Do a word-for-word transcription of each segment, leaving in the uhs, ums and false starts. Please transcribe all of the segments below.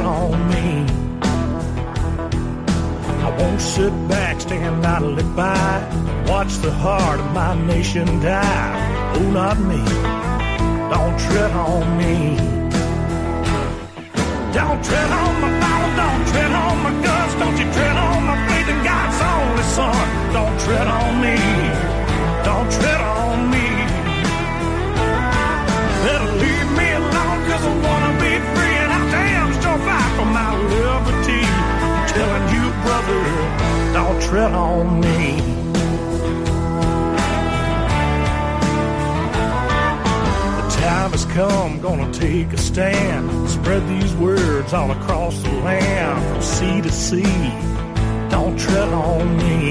on me. I won't sit back, stand idly by, watch the heart of my nation die. Oh, not me. Don't tread on me. Don't tread on my Bible, don't tread on my guns, don't you tread on my faith in God's only Son. Don't tread on me. Don't tread on me. Better leave me alone, cause I wanna be free, and I'll damn sure fight for my liberty. I'm telling you, brother, don't tread on me. The time has come, gonna take a stand, spread these words all across the land, from sea to sea. Don't tread on me.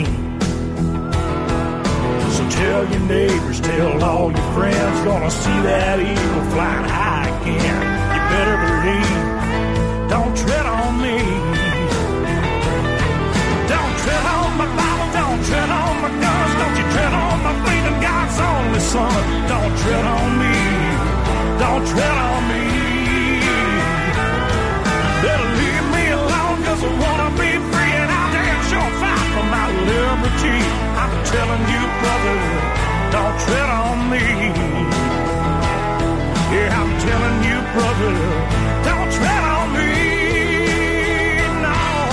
So tell your neighbors, tell all your friends, gonna see that eagle flying high again. You better believe, don't tread on me. Don't tread on my Bible, don't tread on my guns, don't you tread on my faith in God's only Son. Don't tread on me, don't tread on me. Better leave me alone, cause I wanna be free, and I'll damn sure fight for my liberty. I'm telling you, brother, don't tread on me. Yeah, I'm telling you, brother, don't tread on me. No.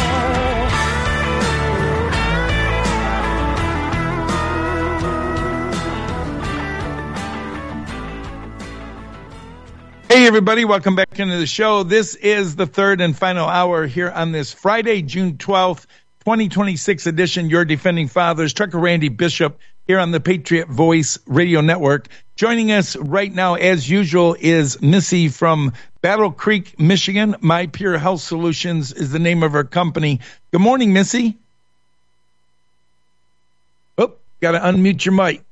Hey, everybody, welcome back into the show. This is the third and final hour here on this Friday, June twelfth, twenty twenty-six edition, Your Defending Fathers. Trucker Randy Bishop here on the Patriot Voice Radio Network. Joining us right now, as usual, is Missy from Battle Creek, Michigan. My Pure Health Solutions is the name of her company. Good morning, Missy. Oh, got to unmute your mic.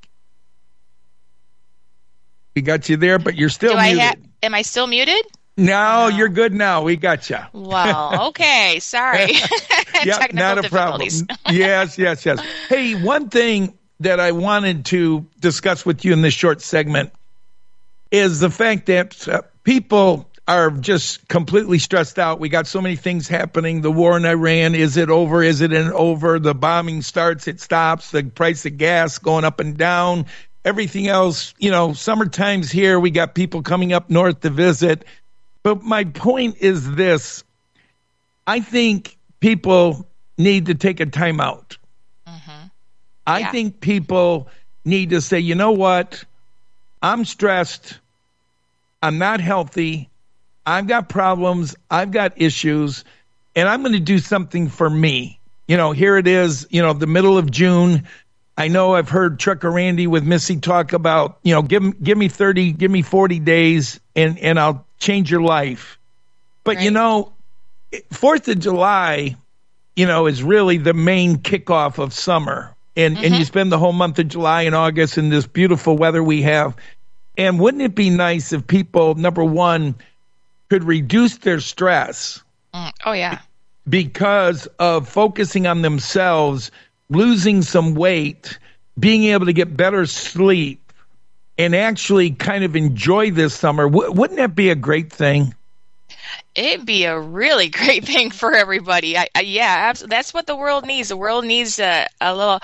We got you there, but you're still Do muted. I ha- am I still muted? No, Oh. you're good now. We got you. Well, okay. Sorry. Yeah, Technical not a problem. difficulties. Yes, yes, yes. Hey, one thing that I wanted to discuss with you in this short segment is the fact that uh, people are just completely stressed out. We got so many things happening. The war in Iran, is it over? Is it an over? The bombing starts, it stops. The price of gas going up and down. Everything else, you know, summertime's here. We got people coming up north to visit. But my point is this. I think people need to take a time out. Mm-hmm. I Yeah. think people need to say, you know what? I'm stressed. I'm not healthy. I've got problems. I've got issues. And I'm going to do something for me. You know, here it is, you know, the middle of June. I know I've heard Trucker Randy with Missy talk about, you know, give, give me thirty, give me forty days, and, and I'll change your life. But, Right. you know, Fourth of July, you know, is really the main kickoff of summer. And, Mm-hmm. and you spend the whole month of July and August in this beautiful weather we have. And wouldn't it be nice if people, number one, could reduce their stress Mm. Oh, yeah. because of focusing on themselves, losing some weight, being able to get better sleep, and actually kind of enjoy this summer? W- wouldn't that be a great thing? It'd be a really great thing for everybody. I, I, yeah, absolutely. That's what the world needs. The world needs a, a little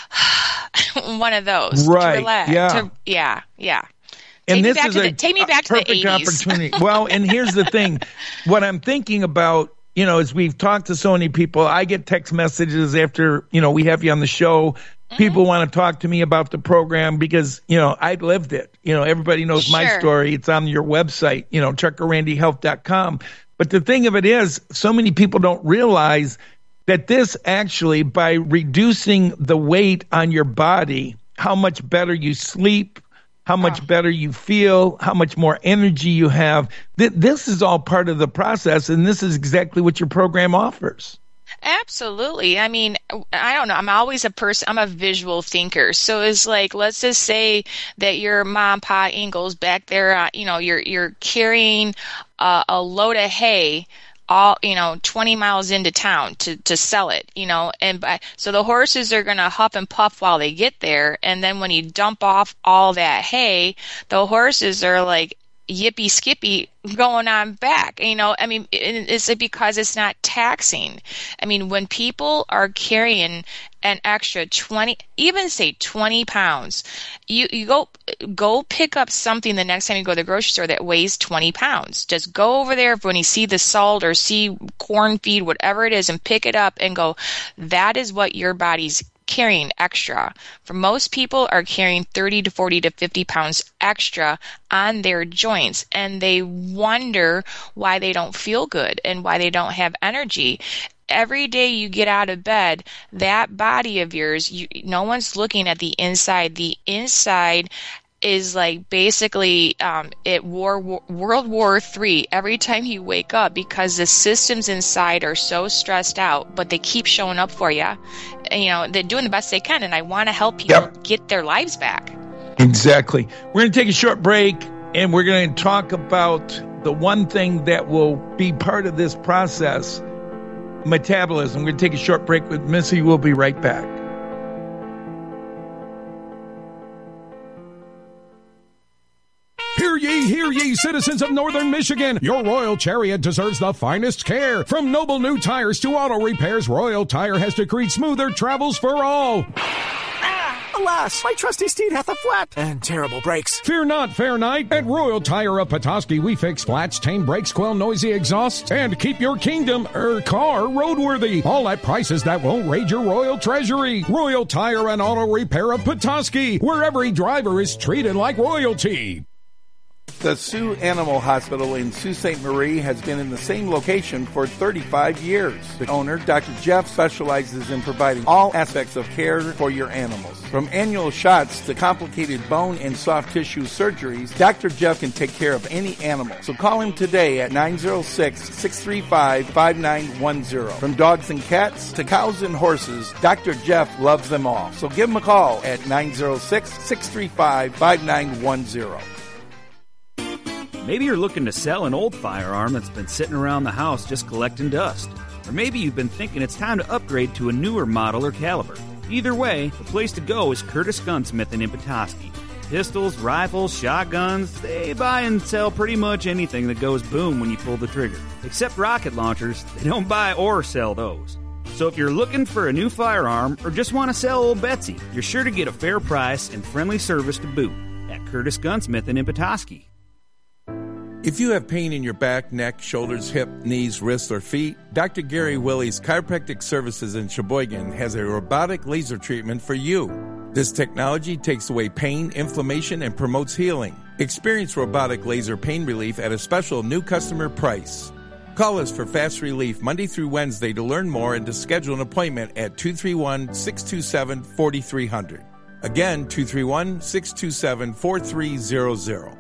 one of those. Right, To relax. yeah. To, yeah. Yeah. And Take me this back is to a, the, take me a back to the perfect eighties. opportunity. Well, and here's the thing. What I'm thinking about, you know, as we've talked to so many people, I get text messages after, you know, we have you on the show. People want to talk to me about the program because, you know, I lived it. You know, everybody knows my Sure. story. It's on your website, you know, trucker randy health dot com. But the thing of it is, so many people don't realize that this actually, by reducing the weight on your body, how much better you sleep, how much Oh. better you feel, how much more energy you have. Th- this is all part of the process, and this is exactly what your program offers. Absolutely. I mean, I don't know. I'm always a person, I'm a visual thinker. So it's like, let's just say that your mom, pa, Ingalls back there, uh, you know, you're, you're carrying uh, a load of hay all, you know, twenty miles into town to, to sell it, you know, and by, so the horses are going to huff and puff while they get there. And then when you dump off all that hay, the horses are like, yippee skippy going on back. You know, I mean, is it because it's not taxing? I mean, when people are carrying an extra twenty, even say twenty pounds, you, you go go pick up something the next time you go to the grocery store that weighs twenty pounds. Just go over there when you see the salt or see corn feed, whatever it is, and pick it up and go, that is what your body's carrying extra. For most people are carrying thirty to forty to fifty pounds extra on their joints, and they wonder why they don't feel good and why they don't have energy. Every day you get out of bed, that body of yours, you, no one's looking at the inside. The inside is like basically um, at war, war, World War Three every time you wake up, because the systems inside are so stressed out, but they keep showing up for you. And, you know, they're doing the best they can, and I want to help people yep. get their lives back. Exactly. We're going to take a short break, and we're going to talk about the one thing that will be part of this process, metabolism. We're going to take a short break with Missy. We'll be right back. Hear ye, hear ye, citizens of Northern Michigan. Your Royal Chariot deserves the finest care. From noble new tires to auto repairs, Royal Tire has decreed smoother travels for all. Alas, my trusty steed hath a flat and terrible brakes. Fear not, fair knight. At Royal Tire of Petoskey, we fix flats, tame brakes, quell noisy exhausts, and keep your kingdom, er, car roadworthy. All at prices that won't raid your royal treasury. Royal Tire and Auto Repair of Petoskey, where every driver is treated like royalty. The Sioux Animal Hospital in Sault Ste. Marie has been in the same location for thirty-five years. The owner, Doctor Jeff, specializes in providing all aspects of care for your animals. From annual shots to complicated bone and soft tissue surgeries, Doctor Jeff can take care of any animal. So call him today at nine oh six, six three five, five nine one oh. From dogs and cats to cows and horses, Doctor Jeff loves them all. So give him a call at nine oh six, six three five, five nine one oh. Maybe you're looking to sell an old firearm that's been sitting around the house just collecting dust. Or maybe you've been thinking it's time to upgrade to a newer model or caliber. Either way, the place to go is Curtis Gunsmith in Petoskey. Pistols, rifles, shotguns, they buy and sell pretty much anything that goes boom when you pull the trigger. Except rocket launchers, they don't buy or sell those. So if you're looking for a new firearm or just want to sell old Betsy, you're sure to get a fair price and friendly service to boot at Curtis Gunsmith in Petoskey. If you have pain in your back, neck, shoulders, hip, knees, wrists, or feet, Doctor Gary Willie's Chiropractic Services in Sheboygan has a robotic laser treatment for you. This technology takes away pain, inflammation, and promotes healing. Experience robotic laser pain relief at a special new customer price. Call us for fast relief Monday through Wednesday to learn more and to schedule an appointment at two three one, six two seven, four three zero zero. Again, two three one, six two seven, four three zero zero.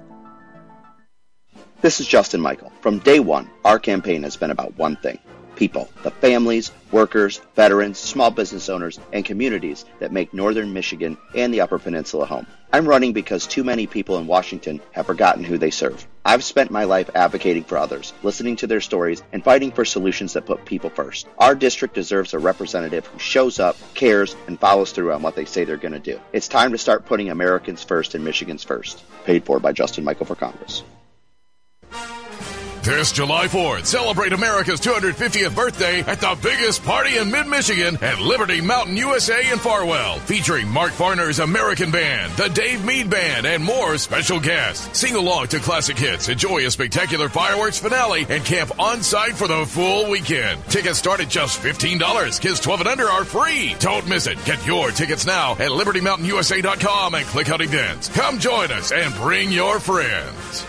This is Justin Michael. From day one, our campaign has been about one thing: people, the families, workers, veterans, small business owners, and communities that make Northern Michigan and the Upper Peninsula home. I'm running because too many people in Washington have forgotten who they serve. I've spent my life advocating for others, listening to their stories, and fighting for solutions that put people first. Our district deserves a representative who shows up, cares, and follows through on what they say they're going to do. It's time to start putting Americans first and Michigans first. Paid for by Justin Michael for Congress. This July fourth, celebrate America's two hundred fiftieth birthday at the biggest party in mid-Michigan at Liberty Mountain U S A in Farwell, featuring Mark Farner's American Band, the Dave Mead Band, and more special guests. Sing along to classic hits, enjoy a spectacular fireworks finale, and camp on-site for the full weekend. Tickets start at just fifteen dollars. Kids twelve and under are free. Don't miss it. Get your tickets now at liberty mountain u s a dot com and click on events. Come join us and bring your friends.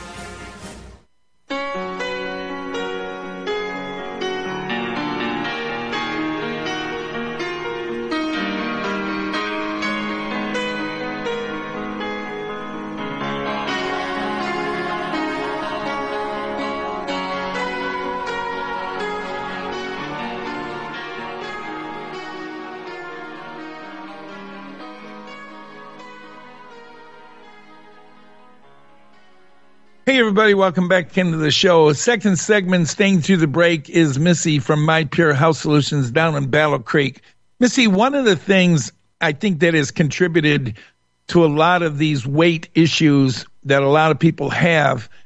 Hey, everybody, welcome back into the show. Second segment, staying through the break, is Missy from My Pure Health Solutions down in Battle Creek. Missy, one of the things I think that has contributed to a lot of these weight issues that a lot of people have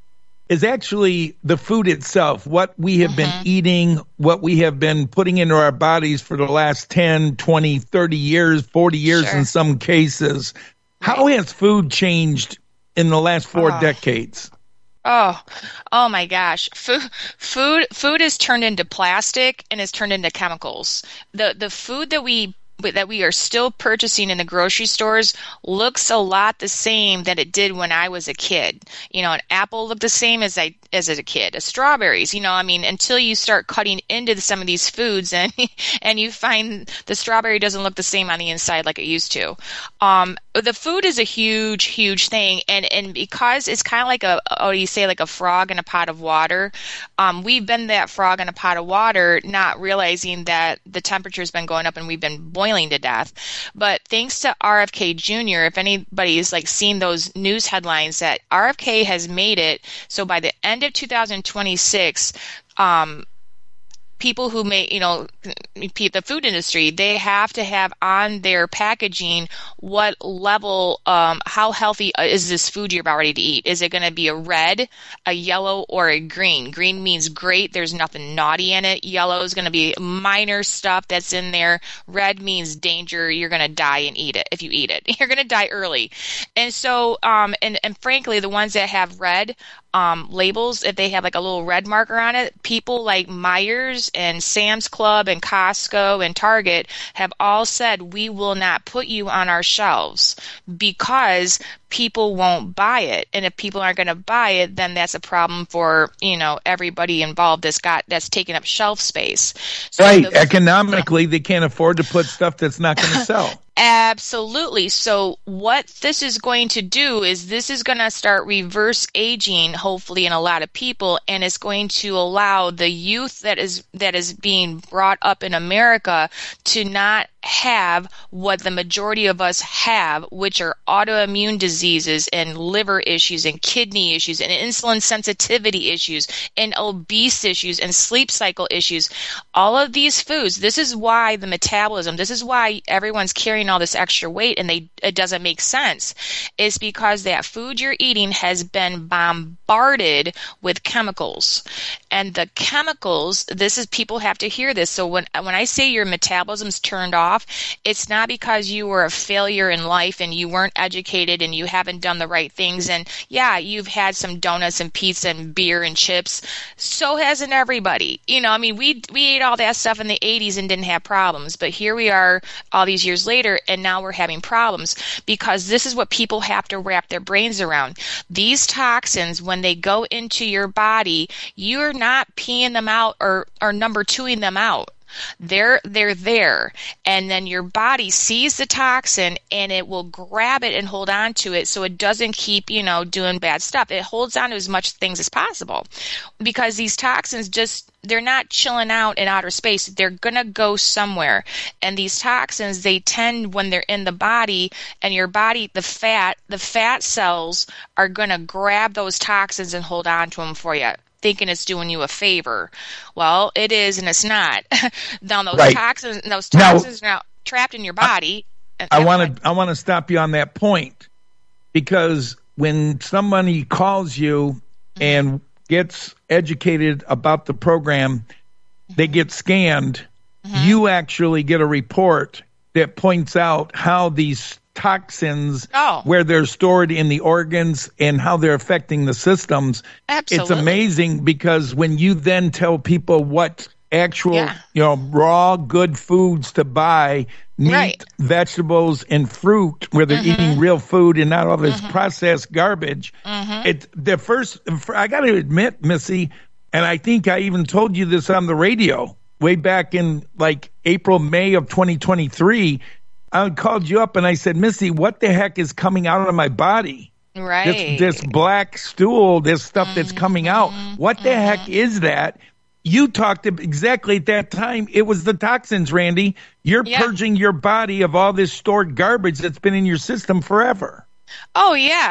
is actually the food itself, what we have mm-hmm. been eating, what we have been putting into our bodies for the last ten, twenty, thirty years, forty years sure. in some cases. Right. How has food changed in the last four oh. decades? Oh, oh my gosh. Food, food, food is turned into plastic and is turned into chemicals. The, the food that we that we are still purchasing in the grocery stores looks a lot the same that it did when I was a kid. You know, an apple looked the same as I as a kid. A strawberries, you know, I mean, until you start cutting into some of these foods and and you find the strawberry doesn't look the same on the inside like it used to. Um, the food is a huge, huge thing, and and because it's kind of like a, oh, you say like a frog in a pot of water. Um, we've been that frog in a pot of water, not realizing that the temperature's been going up and we've been boiling to death. But thanks to R F K Junior, if anybody's like seen those news headlines that R F K has made it so by the end of two thousand twenty-six, um, people who make, you know, the food industry, they have to have on their packaging what level, um, how healthy is this food you're about ready to eat? Is it going to be a red, a yellow, or a green? Green means great. There's nothing naughty in it. Yellow is going to be minor stuff that's in there. Red means danger. You're going to die and eat it. If you eat it, you're going to die early. And so, um, and, and frankly, the ones that have red, Um, labels, if they have like a little red marker on it, people like Meijer's and Sam's Club and Costco and Target have all said we will not put you on our shelves because people won't buy it. And if people aren't going to buy it, then that's a problem for, you know, everybody involved that's got that's taking up shelf space. So right. the, Economically, they can't afford to put stuff that's not going to sell. Absolutely. So what this is going to do is this is going to start reverse aging, hopefully, in a lot of people, and it's going to allow the youth that is that is being brought up in America to not have what the majority of us have, which are autoimmune diseases and liver issues and kidney issues and insulin sensitivity issues and obese issues and sleep cycle issues. All of these foods, this is why the metabolism, this is why everyone's carrying all this extra weight and they it doesn't make sense, is because that food you're eating has been bombarded with chemicals. And the chemicals, this is, people have to hear this. So when when I say your metabolism's turned off, it's not because you were a failure in life and you weren't educated and you haven't done the right things. And yeah, you've had some donuts and pizza and beer and chips. So hasn't everybody. You know, I mean, we we ate all that stuff in the eighties and didn't have problems. But here we are all these years later, and now we're having problems because this is what people have to wrap their brains around. These toxins, when they go into your body, you're not peeing them out or, or number twoing them out. They're they're there, and then your body sees the toxin and it will grab it and hold on to it so it doesn't keep, you know, doing bad stuff. It holds on to as much things as possible because these toxins just, they're not chilling out in outer space. They're going to go somewhere. And these toxins, they tend, when they're in the body and your body, the fat, the fat cells are going to grab those toxins and hold on to them for you, thinking it's doing you a favor. Well, it is and it's not. Now those right. toxins, those toxins now, are now trapped in your body. I want to I want to stop you on that point, because when somebody calls you mm-hmm. and gets educated about the program, mm-hmm. they get scanned. Mm-hmm. You actually get a report that points out how these toxins, oh. where they're stored in the organs and how they're affecting the systems. Absolutely. It's amazing because when you then tell people what actual, yeah. you know, raw good foods to buy, meat, right. vegetables, and fruit, where they're mm-hmm. eating real food and not all this mm-hmm. processed garbage. Mm-hmm. It the first, I got to admit, Missy, and I think I even told you this on the radio way back in like April, May of twenty twenty-three. I called you up and I said, Missy, what the heck is coming out of my body? Right. This, this black stool, this stuff mm-hmm. that's coming out. What the mm-hmm. heck is that? You talked exactly at that time. It was the toxins, Randy. You're yeah. purging your body of all this stored garbage that's been in your system forever. Oh yeah,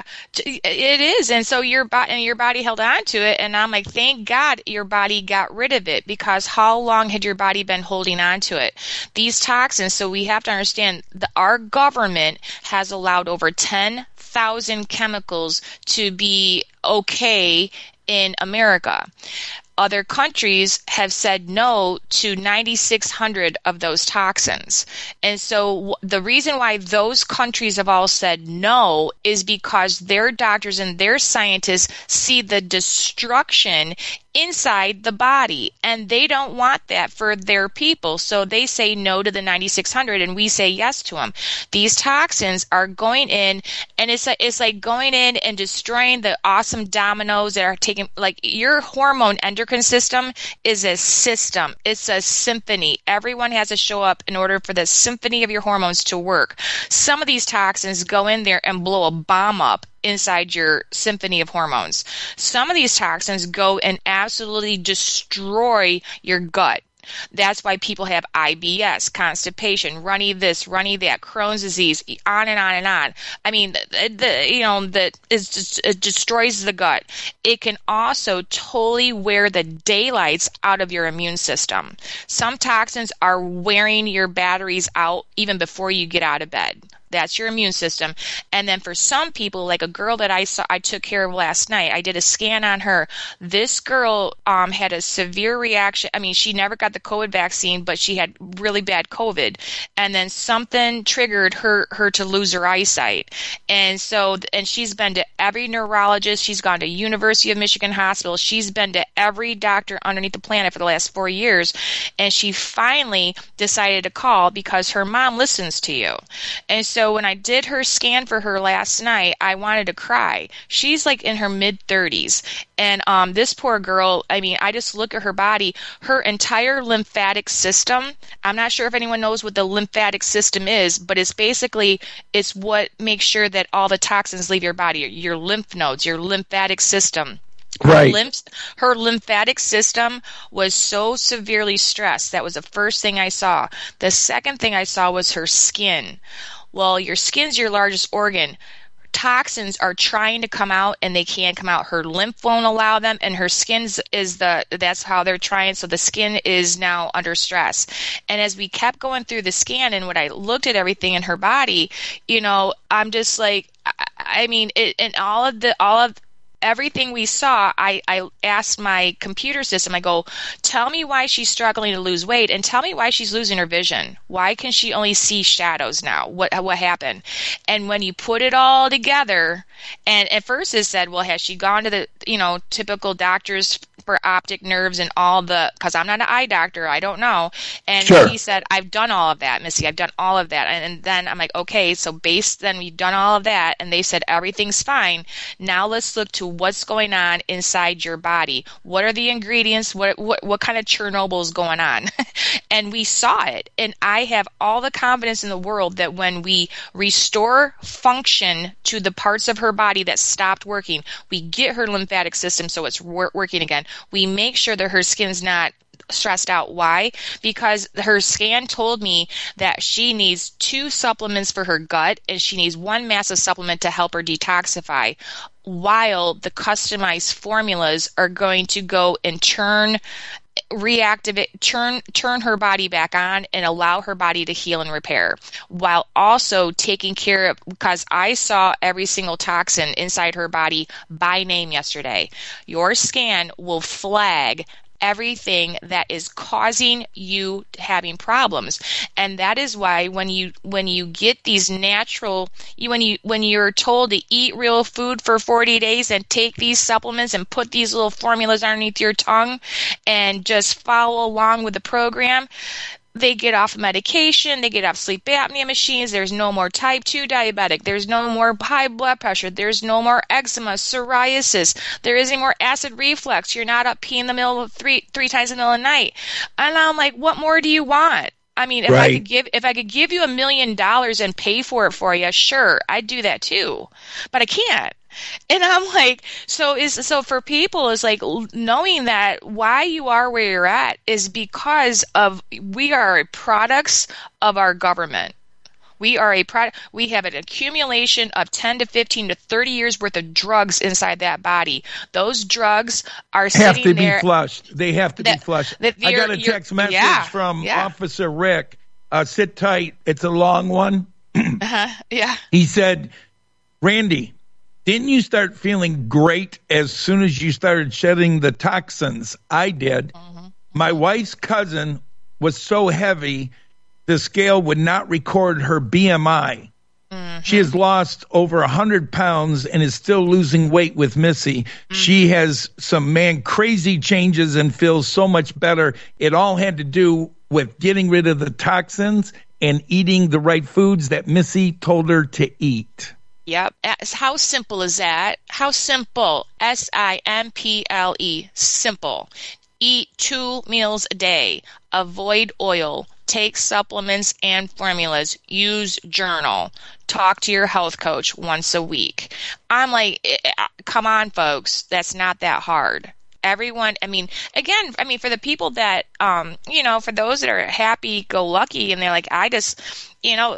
it is. And so your body and your body held on to it. And I'm like, thank God your body got rid of it, because how long had your body been holding on to it? These toxins. So we have to understand that our government has allowed over ten thousand chemicals to be okay in America. Other countries have said no to ninety-six hundred of those toxins. And so w- the reason why those countries have all said no is because their doctors and their scientists see the destruction inside the body, and they don't want that for their people. So they say no to the ninety-six hundred, and we say yes to them. These toxins are going in, and it's like, it's like going in and destroying the awesome dominoes that are taking, like your hormone endocrine system is a system. It's a symphony. Everyone has to show up in order for the symphony of your hormones to work. Some of these toxins go in there and blow a bomb up inside your symphony of hormones. Some of these toxins go and absolutely destroy your gut. That's why people have I B S, constipation, runny this, runny that, Crohn's disease, on and on and on. I mean, the, the you know, the just, it destroys the gut. It can also totally wear the daylights out of your immune system. Some toxins are wearing your batteries out even before you get out of bed. That's your immune system. And then for some people, like a girl that I saw, I took care of last night, I did a scan on her. This girl um, had a severe reaction. I mean, she never got the COVID vaccine, but she had really bad COVID. And then something triggered her, her to lose her eyesight. And so, and she's been to every neurologist. She's gone to University of Michigan Hospital. She's been to every doctor underneath the planet for the last four years. And she finally decided to call because her mom listens to you. And so, So when I did her scan for her last night, I wanted to cry. She's like in her mid thirties. And um, this poor girl, I mean, I just look at her body, her entire lymphatic system. I'm not sure if anyone knows what the lymphatic system is, but it's basically, it's what makes sure that all the toxins leave your body, your lymph nodes, your lymphatic system. Right. Her, lymph, her lymphatic system was so severely stressed. That was the first thing I saw. The second thing I saw was her skin. Well, your skin's your largest organ. Toxins are trying to come out and they can't come out. Her lymph won't allow them, and her skin's is the, that's how they're trying. So the skin is now under stress. And as we kept going through the scan and when I looked at everything in her body, you know, I'm just like, I, I mean, it, and all of the, all of, everything we saw, I, I asked my computer system, I go, tell me why she's struggling to lose weight and tell me why she's losing her vision. Why can she only see shadows now? What what happened? And when you put it all together, and at first it said, well, has she gone to the, you know, typical doctors for optic nerves and all the, because I'm not an eye doctor, I don't know. And sure. He said, I've done all of that, Missy, I've done all of that. And, and then I'm like, okay, so based, then we've done all of that, and they said everything's fine. Now let's look to what's going on inside your body. What are the ingredients? What what, what kind of Chernobyl is going on? And we saw it. And I have all the confidence in the world that when we restore function to the parts of her body that stopped working, we get her lymphatic system so it's wor- working again. We make sure that her skin's not stressed out. Why? Because her scan told me that she needs two supplements for her gut and she needs one massive supplement to help her detoxify, while the customized formulas are going to go and turn reactivate turn turn her body back on and allow her body to heal and repair, while also taking care of, because I saw every single toxin inside her body by name yesterday. Your scan will flag everything that is causing you having problems. And that is why when you when you get these natural you when you when you're told to eat real food for forty days and take these supplements and put these little formulas underneath your tongue and just follow along with the program, they get off medication, they get off sleep apnea machines, there's no more type two diabetic, there's no more high blood pressure, there's no more eczema, psoriasis, there isn't more acid reflux, you're not up peeing in the middle of three three times in the middle of the night. And I'm like, what more do you want? I mean, if right. I could give if I could give you a million dollars and pay for it for you, sure, I'd do that too. But I can't. And I'm like, so is so for people is like knowing that why you are where you're at is because of we are products of our government. We are a product. We have an accumulation of ten to fifteen to thirty years worth of drugs inside that body. Those drugs are have sitting to there. be flushed. They have to that, be flushed. That I got a text message yeah, from yeah. Officer Rick. Uh, sit tight. It's a long one. uh-huh, yeah. He said, Randy, didn't you start feeling great as soon as you started shedding the toxins? I did. Mm-hmm. My wife's cousin was so heavy, the scale would not record her B M I. Mm-hmm. She has lost over one hundred pounds and is still losing weight with Missy. Mm-hmm. She has some, man, crazy changes and feels so much better. It all had to do with getting rid of the toxins and eating the right foods that Missy told her to eat. Yep. How simple is that? How simple? S I M P L E. Simple. Eat two meals a day. Avoid oil. Take supplements and formulas. Use journal. Talk to your health coach once a week. I'm like, come on, folks. That's not that hard. Everyone, I mean, again, I mean, for the people that, um, you know, for those that are happy-go-lucky and they're like, I just, you know,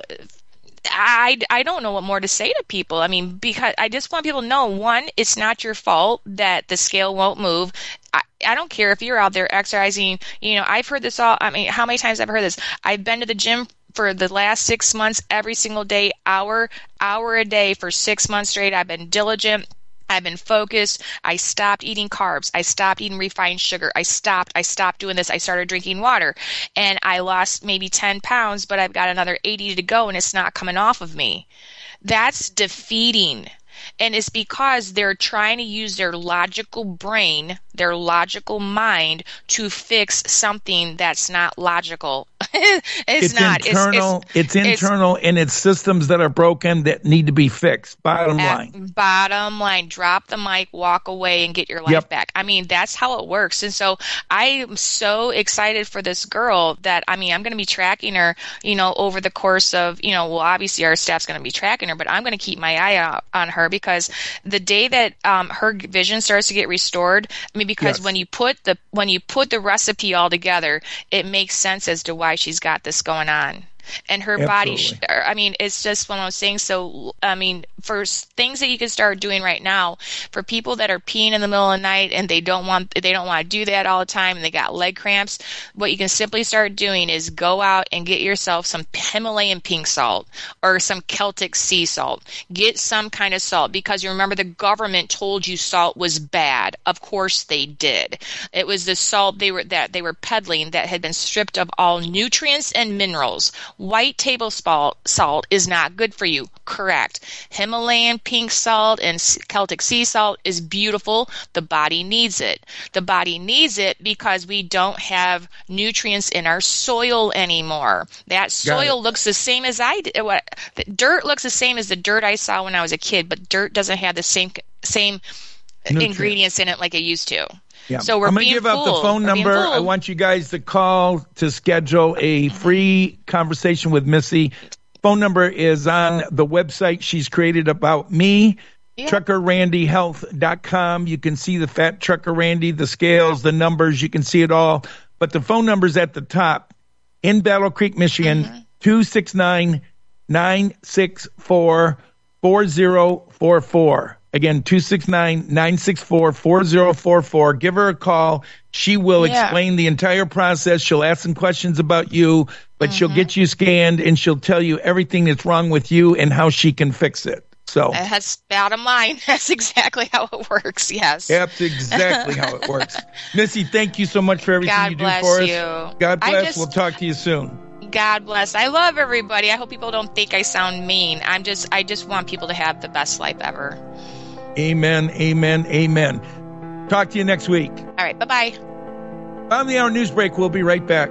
I, I don't know what more to say to people. I mean, because I just want people to know, one, it's not your fault that the scale won't move. I, I don't care if you're out there exercising. You know, I've heard this all. I mean, how many times I've heard this? I've been to the gym for the last six months, every single day, hour, hour a day for six months straight. I've been diligent. I've been focused. I stopped eating carbs. I stopped eating refined sugar. I stopped. I stopped doing this. I started drinking water. And I lost maybe ten pounds, but I've got another eighty to go, and it's not coming off of me. That's defeating. And it's because they're trying to use their logical brain, their logical mind, to fix something that's not logical. it's, it's not. Internal, it's, it's, it's internal, it's, and it's systems that are broken that need to be fixed. Bottom line. Bottom line. Drop the mic, walk away, and get your life yep. back. I mean, that's how it works. And so I am so excited for this girl that, I mean, I'm going to be tracking her, you know, over the course of, you know, well, obviously our staff's going to be tracking her, but I'm going to keep my eye out on her because the day that um, her vision starts to get restored, I mean, because yes. when you put the when you put the recipe all together, it makes sense as to why she's got this going on. And her Absolutely. body, I mean, it's just one of those things. So, I mean, for things that you can start doing right now, for people that are peeing in the middle of the night and they don't want, they don't want to do that all the time and they got leg cramps, what you can simply start doing is go out and get yourself some Himalayan pink salt or some Celtic sea salt. Get some kind of salt because you remember the government told you salt was bad. Of course they did. It was the salt they were that they were peddling that had been stripped of all nutrients and minerals. White table salt is not good for you. Correct. Himalayan pink salt and Celtic sea salt is beautiful. The body needs it. The body needs it because we don't have nutrients in our soil anymore. That soil looks the same as I did. What the dirt looks the same as the dirt I saw when I was a kid, but dirt doesn't have the same same nutrients. Ingredients in it like it used to. Yeah. So we're I'm going to give out the phone we're number. I want you guys to call to schedule a free conversation with Missy. Phone number is on the website she's created about me, yeah. trucker randy health dot com. You can see the Fat Trucker Randy, the scales, the numbers. You can see it all. But the phone number's at the top. In Battle Creek, Michigan, mm-hmm. two six nine, nine six four, four zero four four. Again, two six nine, nine six four, four zero four four. Give her a call. She will yeah. explain the entire process. She'll ask some questions about you, but mm-hmm. she'll get you scanned, and she'll tell you everything that's wrong with you and how she can fix it. So that's bottom line. That's exactly how it works, yes. That's exactly how it works. Missy, thank you so much for everything God you do for us. You. God bless. Just, we'll talk to you soon. God bless. I love everybody. I hope people don't think I sound mean. I'm just I just want people to have the best life ever. Amen, amen, amen. Talk to you next week. All right, bye-bye. On the hour news break, we'll be right back.